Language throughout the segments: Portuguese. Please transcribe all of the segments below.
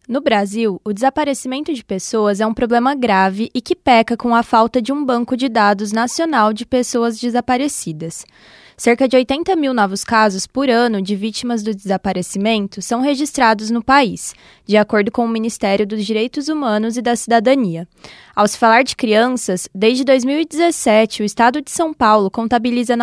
No Brasil, o desaparecimento de pessoas é um problema grave e que peca com a falta de um banco de dados nacional de pessoas desaparecidas. Cerca de 80 mil novos casos por ano de vítimas do desaparecimento são registrados no país, de acordo com o Ministério dos Direitos Humanos e da Cidadania. Ao se falar de crianças, desde 2017, o Estado de São Paulo contabiliza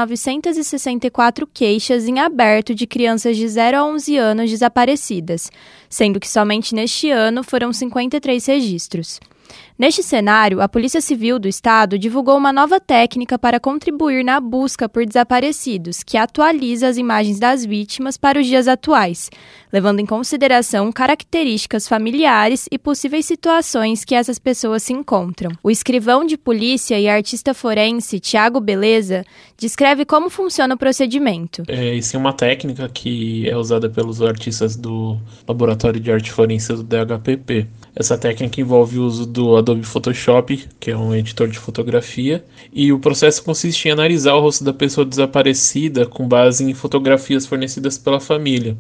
964 queixas em aberto de crianças de 0 a 11 anos desaparecidas, sendo que somente neste ano foram 53 registros. Neste cenário, a Polícia Civil do Estado divulgou uma nova técnica para contribuir na busca por desaparecidos, que atualiza as imagens das vítimas para os dias atuais, levando em consideração características familiares e possíveis situações que essas pessoas se encontram. O escrivão de polícia e artista forense Tiago Beleza descreve como funciona o procedimento. Isso é uma técnica que é usada pelos artistas do Laboratório de Arte Forense do DHPP. Essa técnica envolve o uso do Adobe Photoshop, que é um editor de fotografia, e o processo consiste em analisar o rosto da pessoa desaparecida com base em fotografias fornecidas pela família.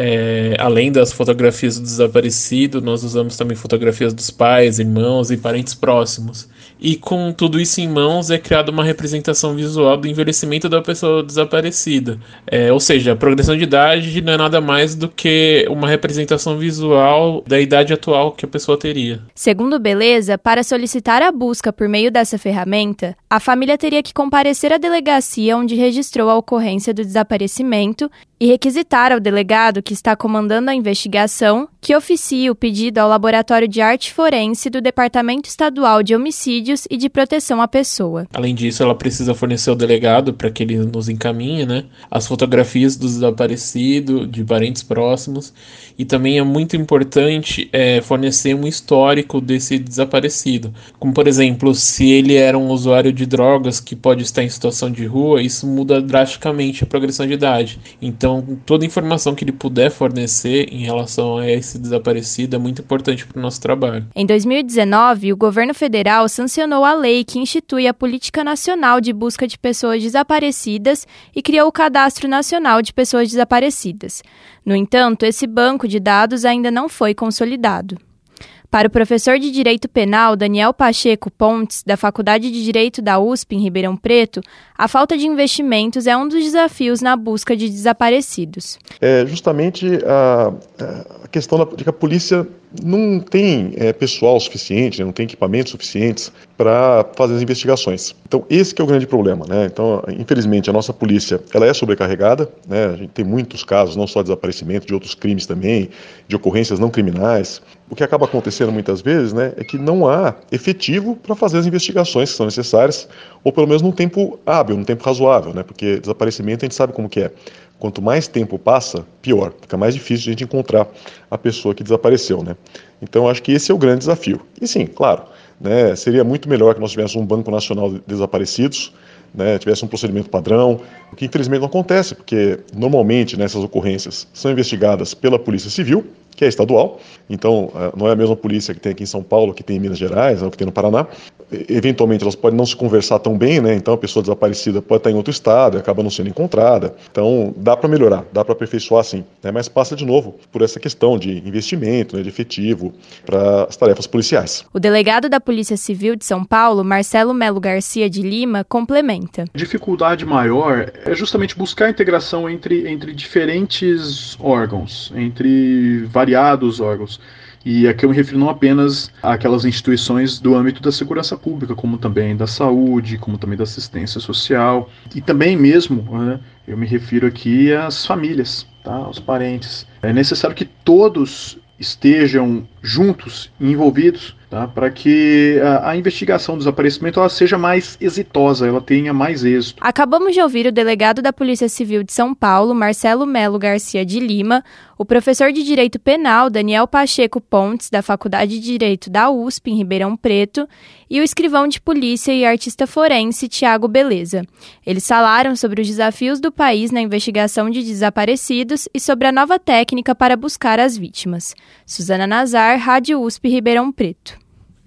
Além das fotografias do desaparecido, nós usamos também fotografias dos pais, irmãos e parentes próximos. E com tudo isso em mãos, é criada uma representação visual do envelhecimento da pessoa desaparecida. Ou seja, a progressão de idade não é nada mais do que uma representação visual da idade atual que a pessoa teria. Segundo Beleza, para solicitar a busca por meio dessa ferramenta, a família teria que comparecer à delegacia onde registrou a ocorrência do desaparecimento e requisitar ao delegado que está comandando a investigação que oficie o pedido ao Laboratório de Arte Forense do Departamento Estadual de Homicídios e de Proteção à Pessoa. Além disso, ela precisa fornecer ao delegado, para que ele nos encaminhe, as fotografias do desaparecido, de parentes próximos, e também é muito importante fornecer um histórico desse desaparecido. Como, por exemplo, se ele era um usuário de drogas que pode estar em situação de rua, isso muda drasticamente a progressão de idade. Então, toda a informação que ele puder fornecer em relação a esse desaparecido é muito importante para o nosso trabalho. Em 2019, o governo federal sancionou a lei que institui a Política Nacional de Busca de Pessoas Desaparecidas e criou o Cadastro Nacional de Pessoas Desaparecidas. No entanto, esse banco de dados ainda não foi consolidado. Para o professor de Direito Penal Daniel Pacheco Pontes, da Faculdade de Direito da USP em Ribeirão Preto, a falta de investimentos é um dos desafios na busca de desaparecidos. É justamente a questão de que a polícia não tem pessoal suficiente, não tem equipamentos suficientes para fazer as investigações. Então, esse que é o grande problema, Então, infelizmente, a nossa polícia ela é sobrecarregada, A gente tem muitos casos, não só de desaparecimento, de outros crimes também, de ocorrências não criminais. O que acaba acontecendo muitas vezes, é que não há efetivo para fazer as investigações que são necessárias, ou pelo menos num tempo hábil, num tempo razoável, Porque desaparecimento a gente sabe como que é. Quanto mais tempo passa, pior. Fica mais difícil de a gente encontrar a pessoa que desapareceu, Então, acho que esse é o grande desafio. E sim, claro, seria muito melhor que nós tivéssemos um Banco Nacional de Desaparecidos, tivesse um procedimento padrão, o que infelizmente não acontece, porque normalmente nessas ocorrências são investigadas pela Polícia Civil, que é estadual, então não é a mesma polícia que tem aqui em São Paulo, que tem em Minas Gerais, ou que tem no Paraná. Eventualmente elas podem não se conversar tão bem, Então a pessoa desaparecida pode estar em outro estado e acaba não sendo encontrada. Então dá para melhorar, dá para aperfeiçoar sim, Mas passa de novo por essa questão de investimento, de efetivo para as tarefas policiais. O delegado da Polícia Civil de São Paulo, Marcelo Melo Garcia de Lima, complementa. A dificuldade maior é justamente buscar a integração entre diferentes órgãos, entre variados órgãos. E aqui eu me refiro não apenas àquelas instituições do âmbito da segurança pública, como também da saúde, como também da assistência social. E também mesmo, eu me refiro aqui às famílias, aos parentes. É necessário que todos estejam juntos e envolvidos, para que a investigação do desaparecimento ela seja mais exitosa, ela tenha mais êxito. Acabamos de ouvir o delegado da Polícia Civil de São Paulo, Marcelo Melo Garcia de Lima, o professor de Direito Penal, Daniel Pacheco Pontes, da Faculdade de Direito da USP, em Ribeirão Preto, e o escrivão de polícia e artista forense, Tiago Beleza. Eles falaram sobre os desafios do país na investigação de desaparecidos e sobre a nova técnica para buscar as vítimas. Suzana Nazar, Rádio USP, Ribeirão Preto.